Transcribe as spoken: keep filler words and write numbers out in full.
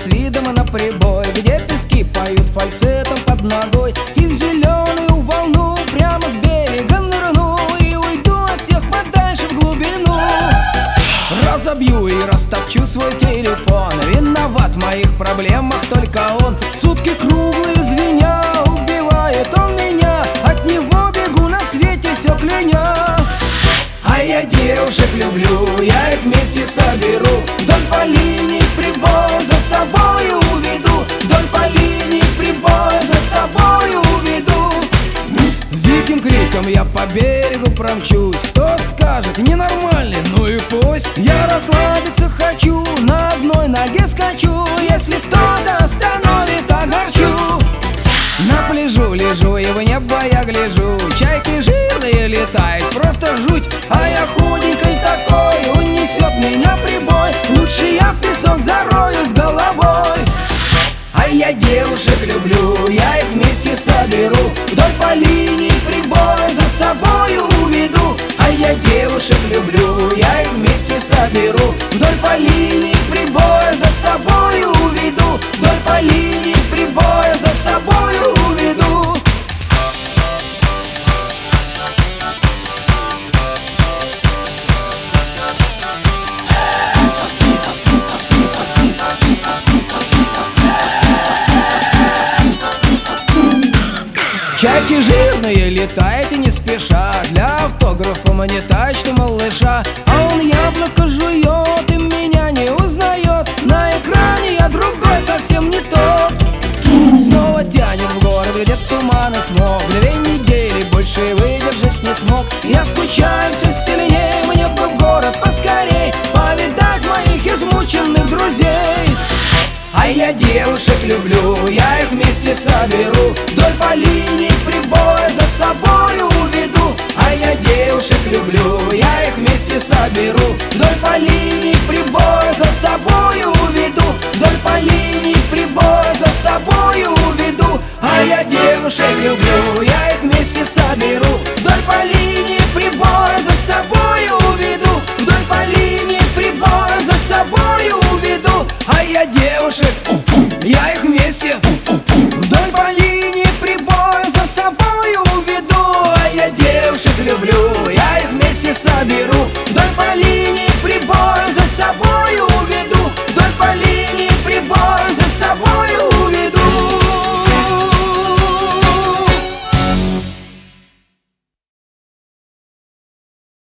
с видом на прибой, где пески поют фальцетом под ногой. И в зеленую волну прямо с берега нырну, и уйду от всех подальше в глубину. Разобью и растопчу свой телефон, виноват в моих проблемах только он. Сутки круглые звеня, убивает он меня, от него бегу на свете все кляня. А я девушек люблю, я их вместе соберу, вдоль по линии прибоя за собою уведу, вдоль по линии прибоя за собою уведу. С диким криком я по берегу промчусь, кто-то скажет ненормальный, ну и пусть. Я расслабиться хочу, на одной ноге скачу, если кто-то остановит, огорчу. На пляжу лежу и в небо я гляжу, чайки жирные летают, просто жуть. А я худенькой такой, унесет меня прибой, лучше я в песок зарою с головой. А я девушек люблю, я их вместе соберу, вдоль по линии прибоя за собою уведу. А я девушек люблю, я их вместе соберу, вдоль по линии прибоя за собою уведу, вдоль по линии прибоя за собою уведу. Чайки жирные летают не спеша, для автографа мне тачну малыша. А он яблоко жует и меня не узнает, на экране я другой, совсем не тот. Снова тянет в город, где туман и смог, две недели больше выдержать не смог. Я скучаю все сильнее, мне бы в город поскорей повидать моих измученных друзей. А я девушек люблю, я их вместе соберу, вдоль по линии прибоя за собою уведу. А я девушек люблю, я их вместе соберу, вдоль по линии прибоя за собою уведу, вдоль по линии прибоя за собою уведу. А я девушек люблю, я их вместе соберу, вдоль по линии прибоя за собою уведу, вдоль по линии прибоя за собою уведу. А я девушек, я